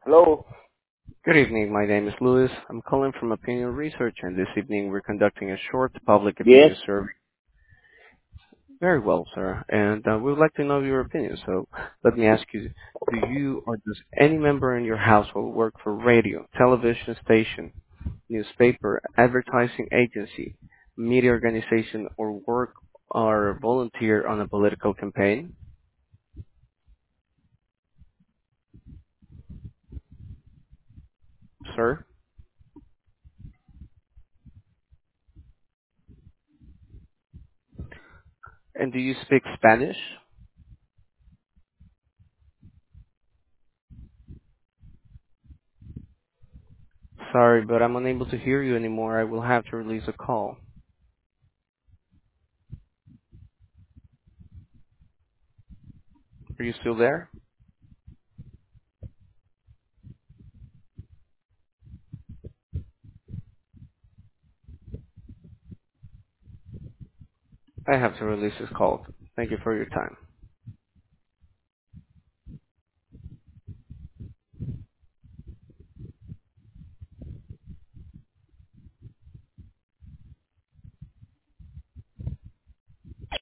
Hello? Good evening. My name is Louis. I'm calling from Opinion Research, and this evening we're conducting a short public Yes? opinion survey. Very well, sir. And we would like to know your opinion. So let me ask you, do you or does any member in your household work for radio, television station, newspaper, advertising agency, media organization, or work or volunteer on a political campaign, sir? And do you speak Spanish? Sorry, but I'm unable to hear you anymore. I will have to release a call. Are you still there? I have to release this call. Thank you for your time.